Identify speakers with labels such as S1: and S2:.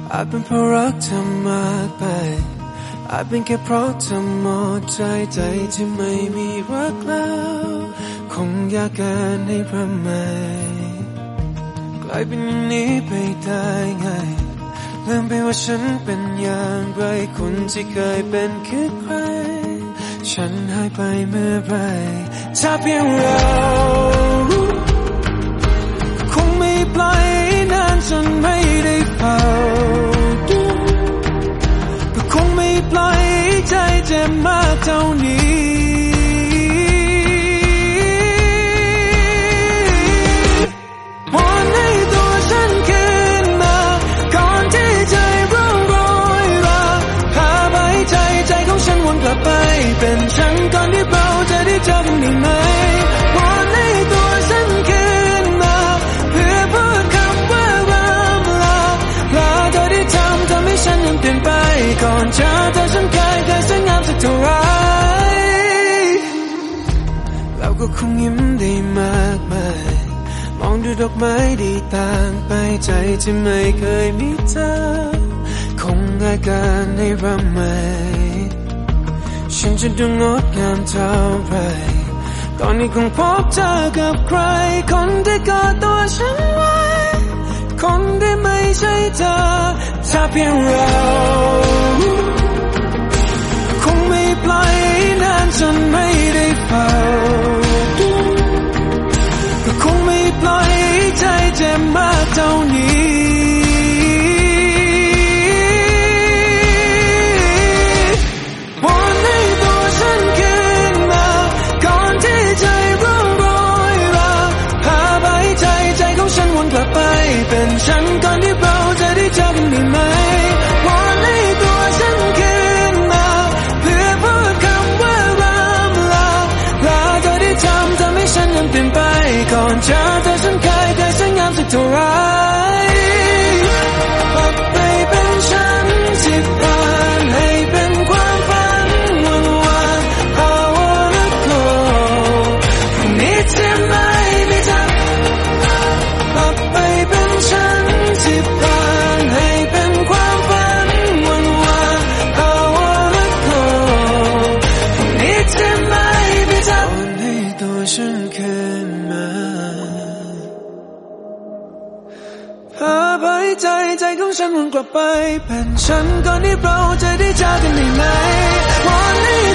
S1: อาจเป็นเพราะรักเธอมากไปอาจเป็นแค่เพราะเธอหมดใจที่ไม่มีรักแล้วคงยากเกินให้พร่ำไม่กลายเป็นอย่างนี้ไปได้ไงลืมไปว่าฉันเป็นอย่างไรคนที่เคยเป็นคือใครฉันหายไปเมื่อไรถ้าเพียงเราคงไม่ปล่อยนานจนไม่ได้เฝ้าดูก็คงไม่ปล่อยใจเจ็บมากเท่านี้วอนให้ตัวฉันคืนมาก่อนที่ใจร้องโรยราพาไปใจของฉันวนกลับไปเป็นฉันก่อนที่เราจะได้เจอกันได้ไหมวอนให้ตัวฉันคืนมาเพื่อพูดคำว่าลาเธอได้ทำให้ฉันยังเปลี่ยนไปก่อนเจอเธอฉันเคยสวยงามสักเท่าไรเราก็คงยิ้มได้มากมายมองดูดอกไม้ดีต่างไปใจที่ไม่เคยมีเธอคงง่ายเกินให้รำไหมฉันจะดูงดงามเท่าไรตอนนี้คงพบเจอกับใครคนที่กอดตัวฉันไว้คนที่ไม่ใช่เธอถ้าเพียงเราคงไม่ปล่อยนานจนไม่ได้เฝ้าดูก็คงไม่ปล่อยใจเจ็บมากเท่านี้วอนให้ตัวฉันคืนมาก่อนที่ใจร้องโรยราพาไปใจของฉันวนกลับไปเป็นฉันก่อนที่เราจะได้เจอกันได้ไหมวอนให้ตัวฉันคืนมาเพื่อพูดคำว่าลาเธอได้ทำให้ฉันยังเปลี่ยนไปก่อนเจอเธอฉันเคยสวยงามสักเท่าไรกลับไปเป็นฉันที่ผ่านให้เป็นความฝันวันI wanna go นี้ที่ไม่มีเธอกลับไปเป็นฉันที่ผ่านให้เป็นความฝันวันI wanna go นี้ที่ไม่มีเธอวอนให้ตัวฉันคืนมาพาไปใจของฉันวนกลับไปเป็นฉันก่อนที่เราจะได้เจอกันได้ไหมวอนให้